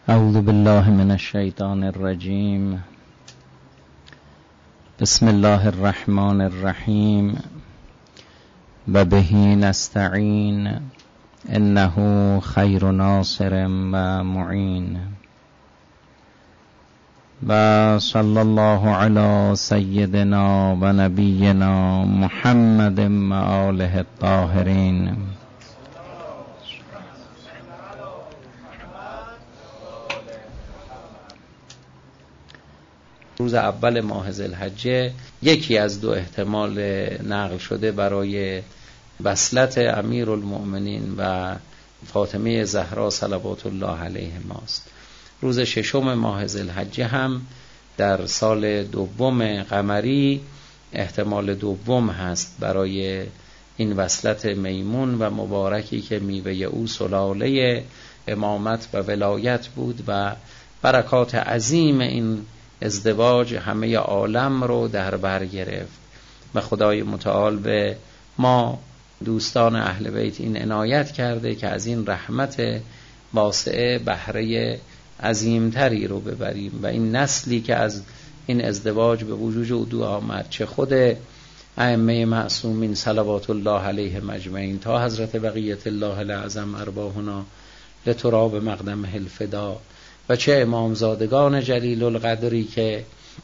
اعوذ بالله من الشیطان الرجیم. بسم الله الرحمن الرحیم و به نستعین انه خیر ناصر و معین. و صلی الله علی سیدنا و نبینا محمد و آله الطاهرین. روز اول ماه ذوالحجه یکی از دو احتمال نقل شده برای وصلت امیرالمؤمنین و فاطمه زهرا صلوات الله علیهما است. روز ششم ماه ذوالحجه هم در سال دوم قمری احتمال دوم هست برای این وصلت میمون و مبارکی که میوه او سلاله امامت و ولایت بود و برکات عظیم این ازدواج همه عالم رو در بر گرفت و خدای متعال به ما دوستان اهل بیت این عنایت کرده که از این رحمت واسعه بهره عظیمتری رو ببریم و این نسلی که از این ازدواج به وجود آمد، چه خود ائمه معصومین صلوات الله علیهم اجمعین تا حضرت بقیت الله الاعظم ارواحنا لتراب مقدمه الفدا، و چه امامزادگان جلیل القدری که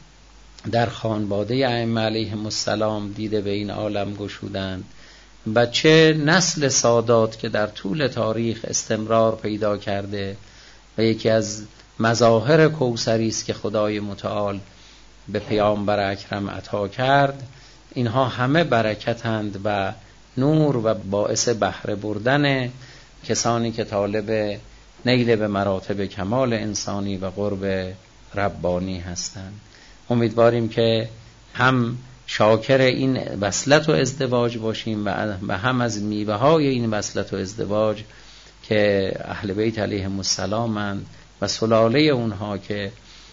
در خانواده ائمه علیهم السلام دیده به این عالم گشودند، و چه نسل سادات که در طول تاریخ استمرار پیدا کرده و یکی از مظاهر کوثری است که خدای متعال به پیامبر اکرم عطا کرد. اینها همه برکتند و نور و باعث بهره بردن کسانی که طالب نیل به مراتب کمال انسانی و قرب ربانی هستند. امیدواریم که هم شاکر این وصلت و ازدواج باشیم و هم از میوه های این وصلت و ازدواج که اهل بیت علیهم السلامند و سلاله اونها که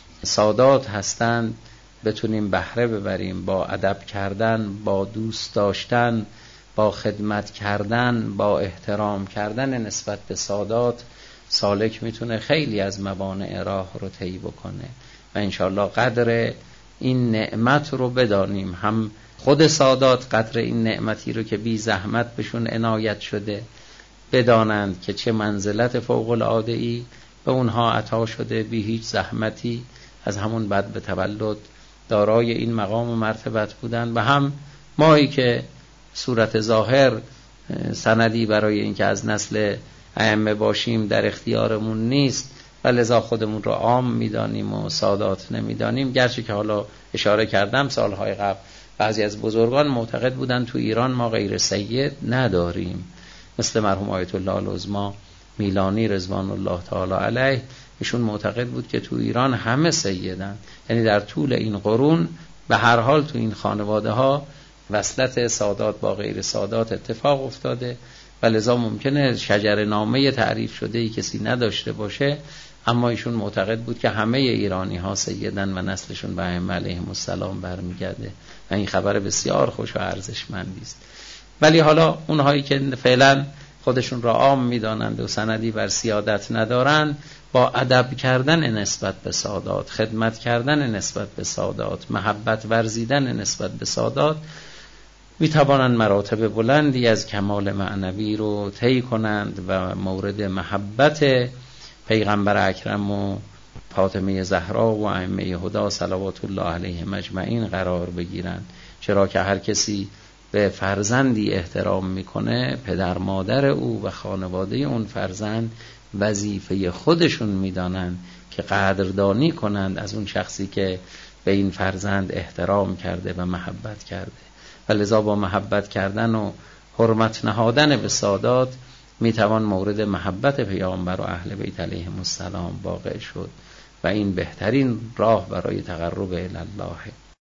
سادات هستند بتونیم بهره ببریم. با ادب کردن، با دوست داشتن، با خدمت کردن، با احترام کردن نسبت به سادات سالک میتونه خیلی از موانع راه رو طی بکنه و انشالله قدر این نعمت رو بدانیم. هم خود سادات قدر این نعمتی رو که بی زحمت بهشون عنایت شده بدانند که چه منزلت فوق العاده‌ای به اونها عطا شده بی هیچ زحمتی، از همون بعد به تولد دارای این مقام و مرتبت بودن، و هم مایی که صورت ظاهر سندی برای اینکه از نسل ائمه باشیم در اختیارمون نیست و لذا خودمون رو عام میدانیم و سادات نمیدانیم. گرچه که حالا اشاره کردم سالهای قبل بعضی از بزرگان معتقد بودن تو ایران ما غیر سید نداریم، مثل مرحوم آیت الله العظما میلانی رضوان الله تعالی علیه. ایشون معتقد بود که تو ایران همه سیدن، یعنی در طول این قرون به هر حال تو این خانواده ها وصلت سادات با غیر سادات اتفاق افتاده و لذا ممکنه شجر نامه تعریف شده ای کسی نداشته باشه، اما ایشون معتقد بود که همه ایرانی ها سیدن و نسلشون به ائمه علیهم السلام برمیگرده و این خبر بسیار خوش و ارزشمندی است. ولی حالا اونهایی که فعلا خودشون را عام میدانند و سندی بر سیادت ندارند، با ادب کردن نسبت به سادات، خدمت کردن نسبت به سادات، محبت ورزیدن نسبت به سادات می توانند مراتب بلندی از کمال معنوی رو طی کنند و مورد محبت پیغمبر اکرم و فاطمه زهرا و ائمه هدی صلوات الله علیهم اجمعین قرار بگیرند. چرا که هر کسی به فرزندی احترام میکنه، پدر مادر او و خانواده اون فرزند وظیفه خودشون میدانند که قدردانی کنند از اون شخصی که به این فرزند احترام کرده و محبت کرده، و لذا با محبت کردن و حرمت نهادن به سادات میتوان مورد محبت پیامبر و اهل بیت علیهم السلام واقع شد و این بهترین راه برای تقرب الی الله.